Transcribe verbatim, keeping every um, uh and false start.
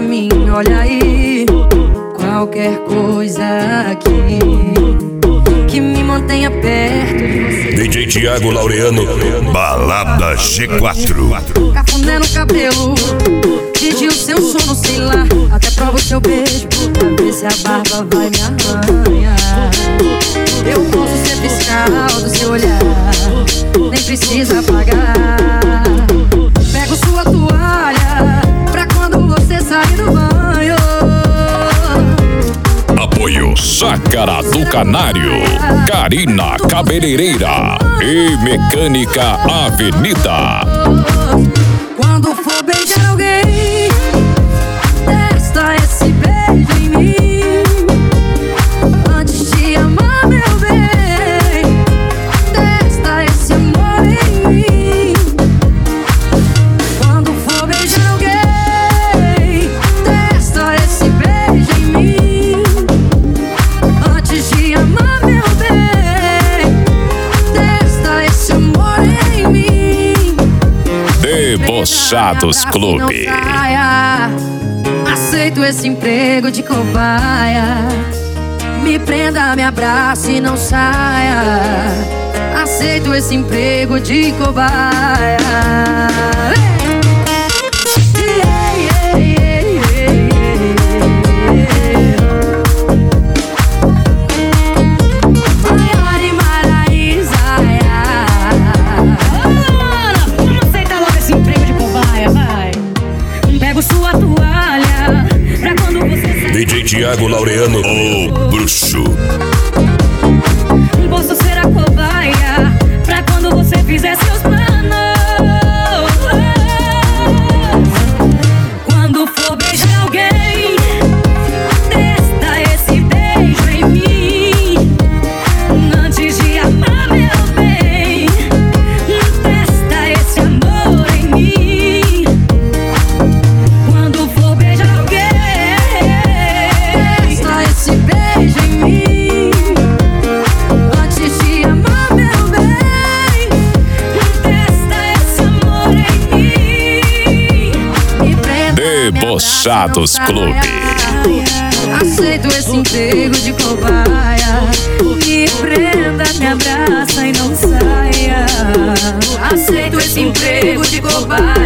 mim, olha aí. Qualquer coisa aqui que me mantenha perto de você. D J Thiago Laureano, Balada G quatro. Cafuné no cabelo, pedi o seu sono, sei lá. Até provo o seu beijo, pra ver se a barba vai me arranhar. Eu posso ser fiscal do seu olhar, nem precisa pagar. Pego sua toalha, pra quando você sair do banho. Apoio Chácara do Canário, Karina Cabeleireira e Mecânica Avenida. Quando for beijar alguém, testa esse beijo em mim. Antes de amar, meu bem, testa esse amor em mim. Quando for beijar alguém, testa esse beijo em mim. Antes de amar, meu bem, testa esse amor em mim. Debochados Clube. Aceito esse emprego de cobaia. Me prenda, me abrace e não saia. Aceito esse emprego de cobaia. D J Thiago Laureano, o bruxo. Posso ser a cobaia pra quando você fizer seus planos. Quando for beijar alguém, testa esse beijo em mim. Antes de amar, meu bem, testa esse amor em mim. Quando for beijar alguém, testa esse beijo em mim. Antes de amar, meu bem, testa esse amor em mim. Me prenda, Debochados Clube. aceito esse emprego de cobaia. Me prenda, me abraça e não saia. Aceito esse emprego de cobaia.